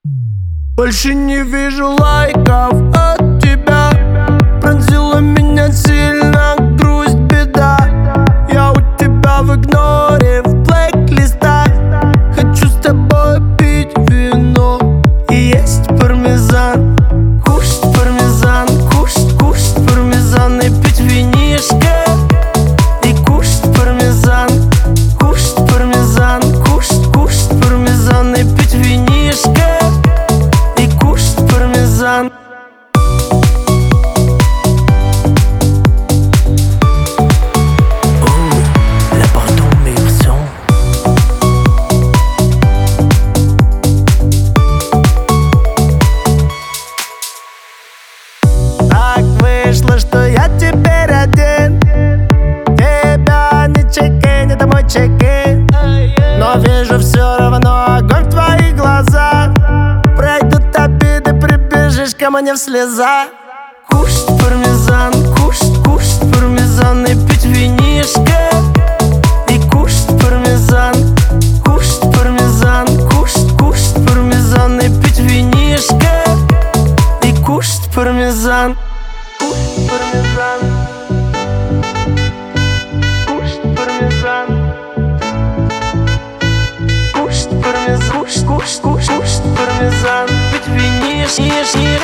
Больше не вижу лайков от тебя. Пронзила меня сильно грусть, беда. Я у тебя в игноре, в блэк-листах. Хочу с тобой пить вино и есть пармезан. Кушать пармезан, кушать пармезан и пить винишко. И кушать пармезан, кушать пармезан, кушать пармезан и пить винишко. И кушать пармезан. Так вышло, что я теперь один. Тебя не чекин, это мой чекин. Но вижу все равно огонь в твоих глазах. Пройдут обиды, прибежишь ко мне в слезах. Кушать пармезан, кушать пармезан и пить винишко. И кушать пармезан, кушать пармезан, кушать пармезан и пить винишко. И кушать пармезан. Кушать пармезан. Кушать пармезан. Кушать пармезан. Кушать пармезан. Пить винишко.